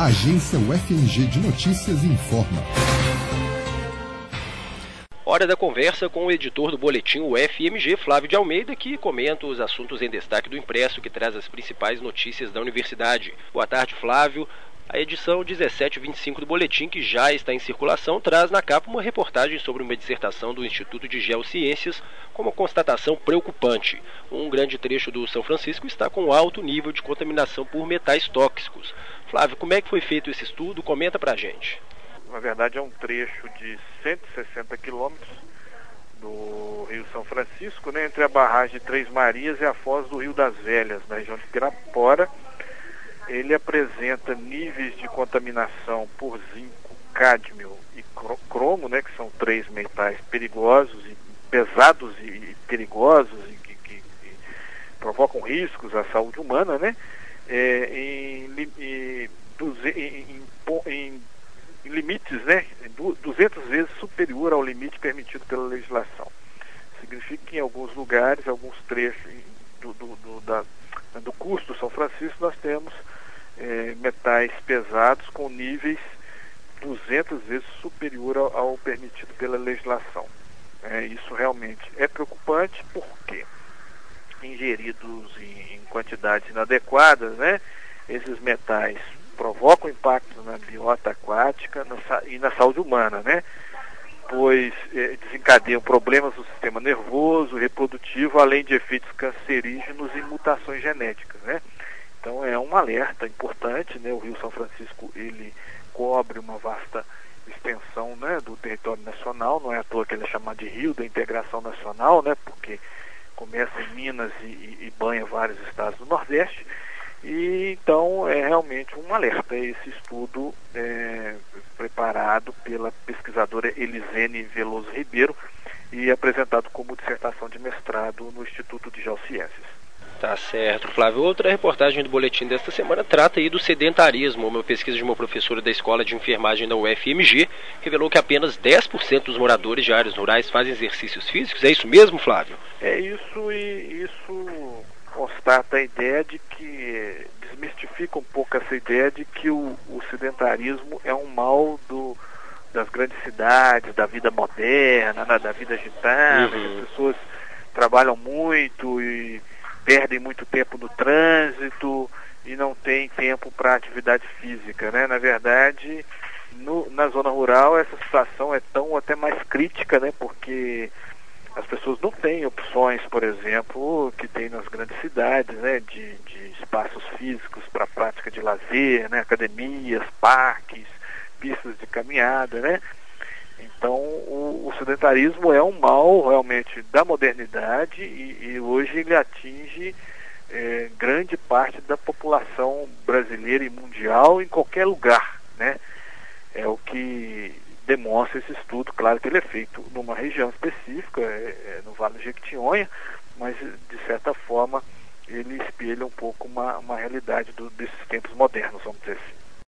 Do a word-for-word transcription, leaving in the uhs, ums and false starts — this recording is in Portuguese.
Agência U F M G de Notícias informa. Hora da conversa com o editor do boletim U F M G, Flávio de Almeida, que comenta os assuntos em destaque do impresso, que traz as principais notícias da universidade. Boa tarde, Flávio. A edição dezessete vinte e cinco do boletim, que já está em circulação, traz na capa uma reportagem sobre uma dissertação do Instituto de Geociências com uma constatação preocupante. Um grande trecho do São Francisco está com alto nível de contaminação por metais tóxicos. Flávio, como é que foi feito esse estudo? Comenta pra gente. Na verdade, é um trecho de cento e sessenta quilômetros do Rio São Francisco, né, entre a barragem de Três Marias e a foz do Rio das Velhas, na região de Pirapora. Ele apresenta níveis de contaminação por zinco, cádmio e cromo, né, que são três metais perigosos, e pesados e perigosos, e que, que, que provocam riscos à saúde humana, né, é, em, em, em, em, em limites, né, duzentas vezes superior ao limite permitido pela legislação. Significa que em alguns lugares, alguns trechos do, do, do, da, do curso do São Francisco, nós temos É, metais pesados com níveis duzentas vezes superior ao, ao permitido pela legislação. É, isso realmente é preocupante porque, ingeridos em, em quantidades inadequadas, né, esses metais provocam impactos na biota aquática na, e na saúde humana, né, pois é, desencadeiam problemas do sistema nervoso, reprodutivo, além de efeitos cancerígenos e mutações genéticas, né. Então é um alerta importante, né? O Rio São Francisco, ele cobre uma vasta extensão, né, do território nacional, não é à toa que ele é chamado de Rio da Integração Nacional, né, porque começa em Minas e, e, e banha vários estados do Nordeste, e então é realmente um alerta esse estudo é, preparado pela pesquisadora Elisene Veloso Ribeiro e apresentado como dissertação de mestrado no Instituto de Geociências. Tá certo, Flávio. Outra reportagem do boletim desta semana trata aí do sedentarismo. Uma pesquisa de uma professora da Escola de Enfermagem da U F M G revelou que apenas dez por cento dos moradores de áreas rurais fazem exercícios físicos. É isso mesmo, Flávio? É isso, e isso constata a ideia de que, desmistifica um pouco essa ideia de que o, o sedentarismo é um mal do, das grandes cidades, da vida moderna, né, da vida agitada, uhum. Que as pessoas trabalham muito e perdem muito tempo no trânsito e não tem tempo para atividade física, né? Na verdade, no, na zona rural essa situação é tão até mais crítica, né? Porque as pessoas não têm opções, por exemplo, que tem nas grandes cidades, né? De, de espaços físicos para prática de lazer, né? Academias, parques, pistas de caminhada, né? Então, o, o sedentarismo é um mal realmente da modernidade e, e hoje ele atinge é, grande parte da população brasileira e mundial em qualquer lugar, né? É o que demonstra esse estudo. Claro que ele é feito numa região específica, é, é no Vale do Jequitinhonha, mas de certa forma ele espelha um pouco uma, uma realidade do, desses tempos modernos, vamos dizer assim.